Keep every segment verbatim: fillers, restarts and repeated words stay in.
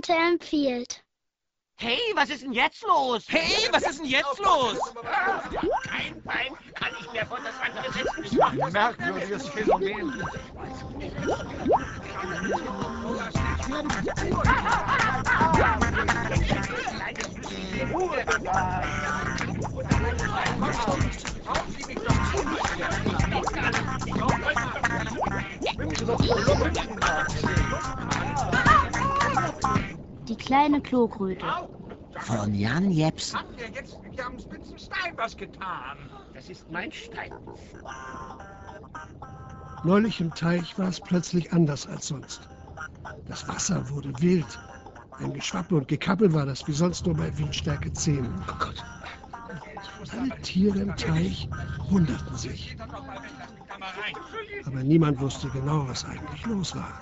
Tante empfiehlt. Hey, was ist denn jetzt los? Hey, was ist denn jetzt los? Ein Bein kann ich mehr von das andere setzen. Das war ein merkwürdiges Phänomen. Die kleine Klokröte. Von Jan Jepsen. Haben wir jetzt mit Ihrem spitzen Stein was getan? Das ist mein Stein. Neulich im Teich war es plötzlich anders als sonst. Das Wasser wurde wild. Ein Geschwappe und Gekappel war das wie sonst nur bei Windstärke zehn. Oh Gott. Alle Tiere im Teich wunderten sich. Aber niemand wusste genau, was eigentlich los war.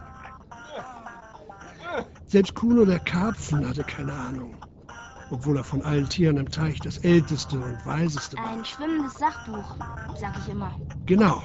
Selbst Kuno der Karpfen hatte keine Ahnung. Obwohl er von allen Tieren im Teich das älteste und weiseste war. Ein schwimmendes Sachbuch, sag ich immer. Genau.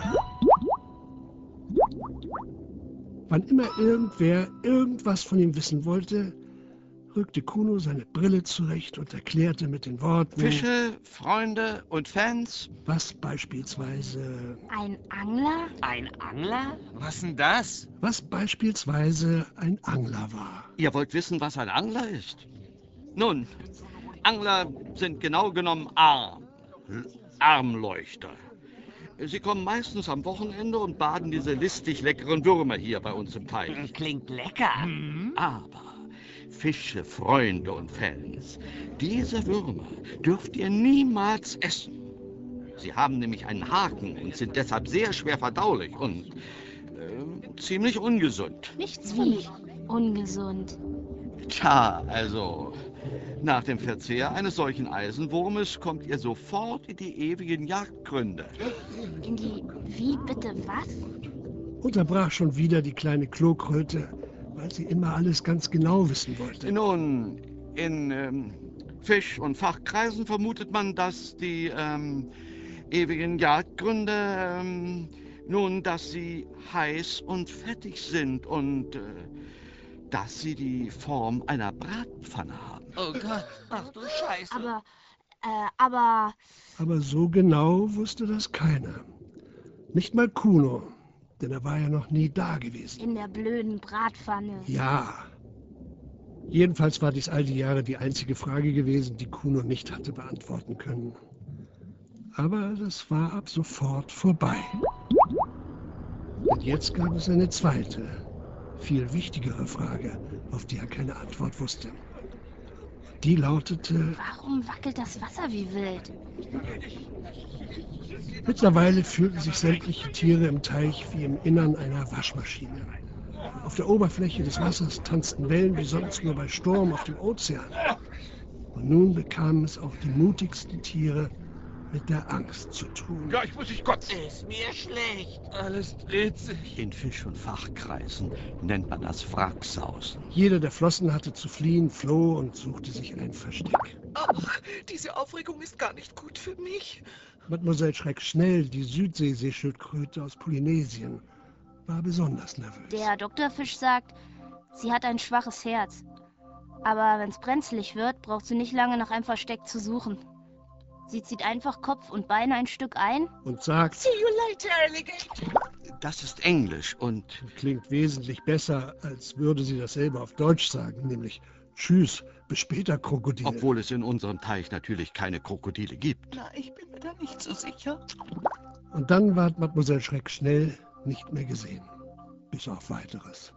Wann immer irgendwer irgendwas von ihm wissen wollte, rückte Kuno seine Brille zurecht und erklärte mit den Worten: Fische, Freunde und Fans. Was beispielsweise... Ein Angler? Ein Angler? Was denn das? Was beispielsweise ein Angler war. Ihr wollt wissen, was ein Angler ist? Nun, Angler sind genau genommen arm. Armleuchter. Sie kommen meistens am Wochenende und baden diese listig leckeren Würmer hier bei uns im Teich. Klingt lecker. Aber Fische, Freunde und Fans, diese Würmer dürft ihr niemals essen. Sie haben nämlich einen Haken und sind deshalb sehr schwer verdaulich und äh, ziemlich ungesund. Nichts wie ungesund. Tja, also, nach dem Verzehr eines solchen Eisenwurmes kommt ihr sofort in die ewigen Jagdgründe. In die... Wie bitte was? Unterbrach schon wieder die kleine Klokröte, weil sie immer alles ganz genau wissen wollte. Nun, in ähm, Fisch- und Fachkreisen vermutet man, dass die ähm, ewigen Jagdgründe, ähm, nun, dass sie heiß und fettig sind und äh, dass sie die Form einer Bratpfanne haben. Oh Gott, ach du Scheiße. Aber... Äh, aber... Aber so genau wusste das keiner. Nicht mal Kuno, denn er war ja noch nie da gewesen. In der blöden Bratpfanne. Ja. Jedenfalls war dies all die Jahre die einzige Frage gewesen, die Kuno nicht hatte beantworten können. Aber das war ab sofort vorbei. Und jetzt gab es eine zweite, viel wichtigere Frage, auf die er keine Antwort wusste. Die lautete: Warum wackelt das Wasser wie wild? Mittlerweile fühlten sich sämtliche Tiere im Teich wie im Innern einer Waschmaschine. Auf der Oberfläche des Wassers tanzten Wellen wie sonst nur bei Sturm auf dem Ozean. Und nun bekamen es auch die mutigsten Tiere mit der Angst zu tun. Gleich muss ich kotzen. Ist mir schlecht. Alles dreht sich. In Fisch- und Fachkreisen nennt man das Wracksausen. Jeder, der Flossen hatte zu fliehen, floh und suchte sich ein Versteck. Ach, diese Aufregung ist gar nicht gut für mich. Mademoiselle Schreckschnell, die Südseeseeschildkröte aus Polynesien, war besonders nervös. Der Doktorfisch sagt, sie hat ein schwaches Herz. Aber wenn es brenzlig wird, braucht sie nicht lange nach einem Versteck zu suchen. Sie zieht einfach Kopf und Beine ein Stück ein und sagt: See you later, Alligator. Das ist Englisch und klingt wesentlich besser, als würde sie dasselbe auf Deutsch sagen, nämlich Tschüss, bis später, Krokodil. obwohl es in unserem Teich natürlich keine Krokodile gibt. Na, ich bin mir da nicht so sicher. Und dann ward Mademoiselle Schreckschnell nicht mehr gesehen. Bis auf Weiteres.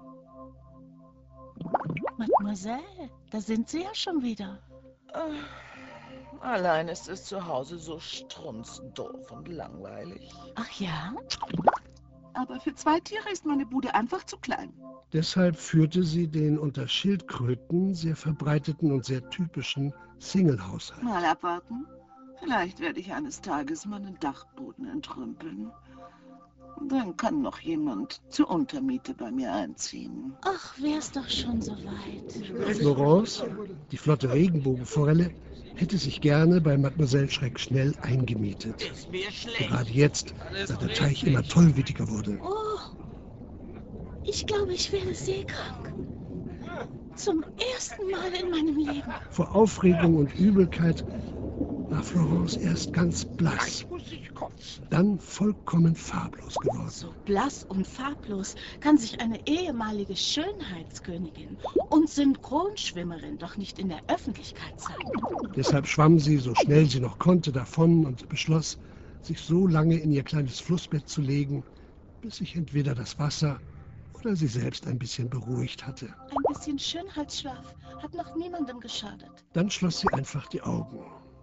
Mademoiselle, da sind Sie ja schon wieder. Äh, allein ist es zu Hause so strunzdoof und langweilig. Ach ja? Aber für zwei Tiere ist meine Bude einfach zu klein. Deshalb führte sie den unter Schildkröten sehr verbreiteten und sehr typischen Single-Haushalt. Mal abwarten. Vielleicht werde ich eines Tages meinen Dachboden entrümpeln. Dann kann noch jemand zur Untermiete bei mir einziehen. Ach, wär's doch schon so weit. Florence, die flotte Regenbogenforelle, hätte sich gerne bei Mademoiselle Schreckschnell eingemietet. Ist mir schlecht. Gerade jetzt, da der Teich immer tollwütiger wurde. Oh, ich glaube, ich werde seekrank. Zum ersten Mal in meinem Leben. Vor Aufregung und Übelkeit war Florence erst ganz blass, Gleich muss ich kotzen. dann vollkommen farblos geworden. So blass und farblos kann sich eine ehemalige Schönheitskönigin und Synchronschwimmerin doch nicht in der Öffentlichkeit zeigen. Deshalb schwamm sie, so schnell sie noch konnte, davon und beschloss, sich so lange in ihr kleines Flussbett zu legen, bis sich entweder das Wasser oder sie selbst ein bisschen beruhigt hatte. Ein bisschen Schönheitsschlaf hat noch niemandem geschadet. Dann schloss sie einfach die Augen,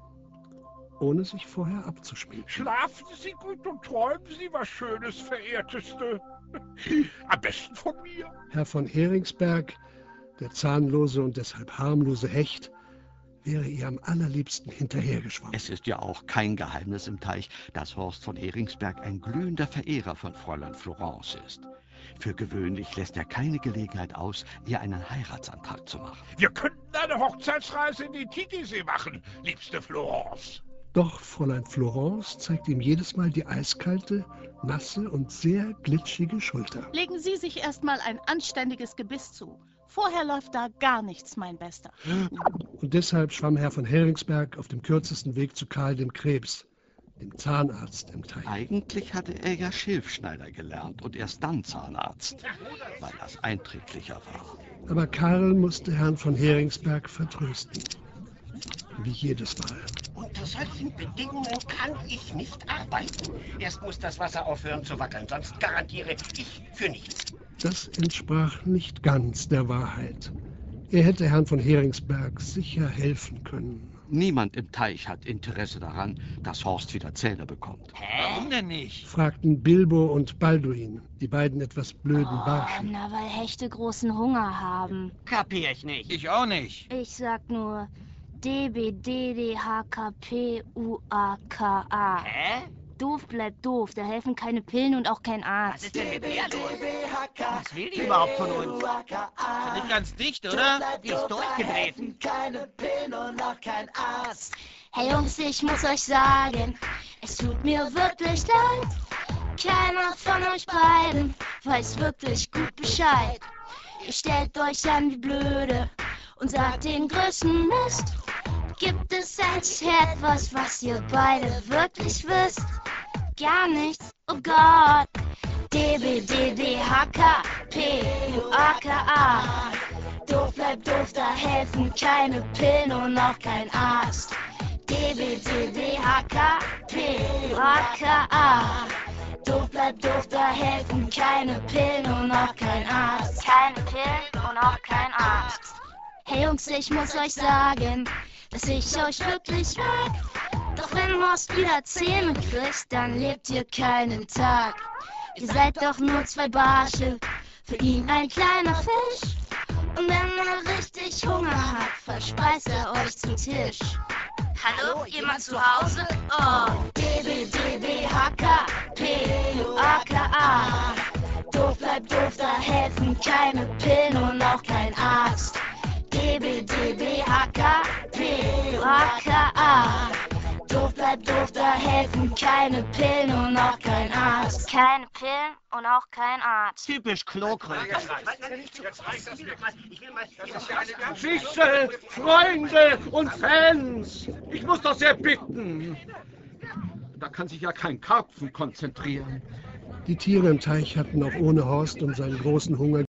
ohne sich vorher abzuschminken. Schlafen Sie gut und träumen Sie was Schönes, Verehrteste. Am besten von mir. Herr von Heringsberg, der zahnlose und deshalb harmlose Hecht, wäre ihr am allerliebsten hinterhergeschwommen. Es ist ja auch kein Geheimnis im Teich, dass Horst von Heringsberg ein glühender Verehrer von Fräulein Florence ist. Für gewöhnlich lässt er keine Gelegenheit aus, ihr einen Heiratsantrag zu machen. Wir könnten eine Hochzeitsreise in die Titisee machen, liebste Florence. Doch Fräulein Florence zeigt ihm jedes Mal die eiskalte, nasse und sehr glitschige Schulter. Legen Sie sich erstmal ein anständiges Gebiss zu. Vorher läuft da gar nichts, mein Bester. Und deshalb schwamm Herr von Heringsberg auf dem kürzesten Weg zu Karl dem Krebs, dem Zahnarzt im Teich. Eigentlich hatte er ja Schilfschneider gelernt und erst dann Zahnarzt, weil das einträglicher war. Aber Karl musste Herrn von Heringsberg vertrösten. Wie jedes Mal. Unter solchen Bedingungen kann ich nicht arbeiten. Erst muss das Wasser aufhören zu wackeln, sonst garantiere ich für nichts. Das entsprach nicht ganz der Wahrheit. Er hätte Herrn von Heringsberg sicher helfen können. Niemand im Teich hat Interesse daran, dass Horst wieder Zähne bekommt. Warum denn nicht? Fragten Bilbo und Balduin, die beiden etwas blöden Oh, Barschen. na, weil Hechte großen Hunger haben. Kapier ich nicht. Ich auch nicht. Ich sag nur D B D D H K P U A K A. Hä? Doof bleibt doof, da helfen keine Pillen und auch kein Was Arzt. ist denn mit der los? Was will die überhaupt von uns? Nicht ganz dicht, oder? Die ist durchgedreht. Hey Jungs, ich muss euch sagen, es tut mir wirklich leid. Keiner von euch beiden weiß wirklich gut Bescheid. Ihr stellt euch an wie blöde und sagt den größten Mist. Gibt es eigentlich etwas, was ihr beide wirklich wisst? Gar nichts, oh Gott. D B D D H K P U A K A. Doof bleibt doof, da helfen keine Pillen und auch kein Arzt. D B D D H K P U A K A. Doof bleibt doof, da helfen keine Pillen und auch kein Arzt. Keine Pillen und auch kein Arzt. Hey Jungs, ich muss euch sagen, dass ich euch wirklich mag. Doch wenn Horst wieder Zähne kriegt, dann lebt ihr keinen Tag. Ihr seid doch nur zwei Barsche, für ihn ein kleiner Fisch. Und wenn er richtig Hunger hat, verspeist er euch zum Tisch. Hallo, jemand zu Hause? Oh, D B D B H K P U A K A. Doof bleibt doof, da helfen keine Pillen und auch kein Arzt. D B D B H K P U A K A. Doof bleibt doof, da helfen keine Pillen und auch kein Arzt. Keine Pillen und auch kein Arzt. Typisch Klokröte. Fische, Freunde und Fans! Ich muss doch sehr bitten. Da kann sich ja kein Karpfen konzentrieren. Die Tiere im Teich hatten auch ohne Horst und seinen großen Hunger